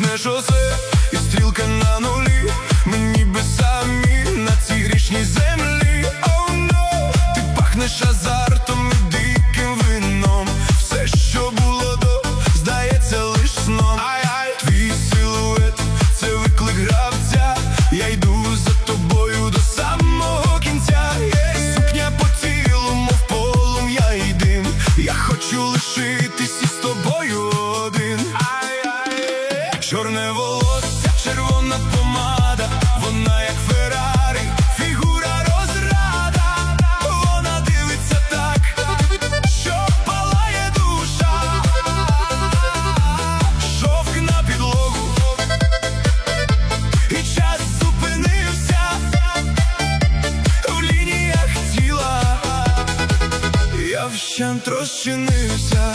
Чорне шосе і стрілка на нулі. Ми ніби самі на цій грішній землі. Oh no, ти пахнеш азартом і диким вином. Все, що було до, здається лиш сном. Твій силует – це виклик гравця. Я йду за тобою до самого кінця. Сукня по тілу, мов полум'я і дим. Я хочу лишитись із тобою один. Чорне волосся, червона помада, вона як Феррарі, фігура розрада. Вона дивиться так, що палає душа. Шовк на підлогу, і час зупинився в лініях тіла. Я вщент розчинився.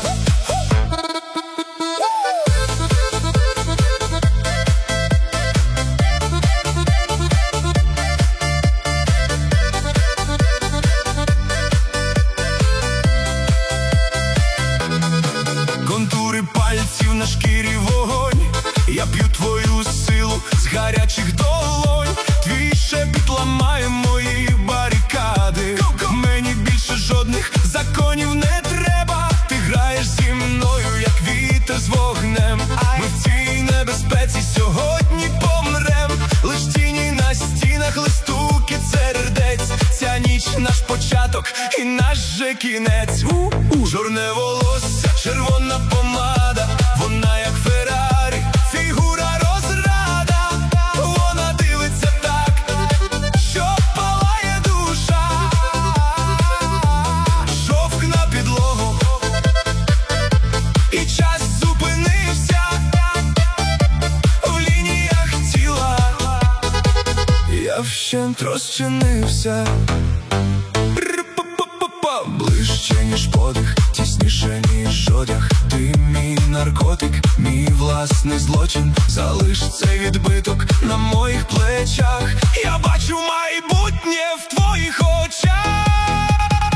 Контури пальців на шкірі вогонь. Я п'ю твою силу з гарячих долонь. Твій шепіт ламає мої барикади. Мені більше жодних законів не треба. Ти граєш зі мною, як вітер з вогнем. Ми в цій небезпеці сьогодні помрем. Лиш тіні на стінах, листуки сердець. Ця ніч наш початок і наш же кінець. Чорне волосся, червона помада, вона як Феррарі, фігура розрада. Вона дивиться так, що палає душа. Шовк на підлогу, і час зупинився в лініях тіла. Я вщент розчинився. Ближче, ніж подих, тісніше, ніж одяг. Ти мій наркотик, мій власний злочин. Залиш цей відбиток на моїх плечах. Я бачу майбутнє в твоїх очах.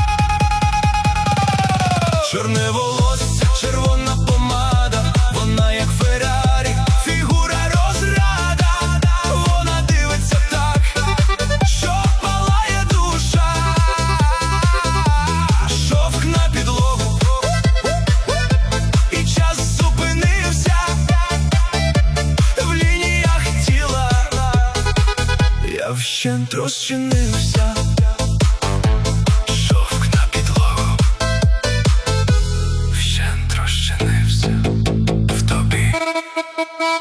Чорне волосся, червона помада, вона як Феррарі, фігура розрада. Вона дивиться так, що палає душа. Шовк на підлогу, і час зупинився в лініях тіла. Я вщент розчинився. Шовк на підлогу, вщент розчинився в тобі.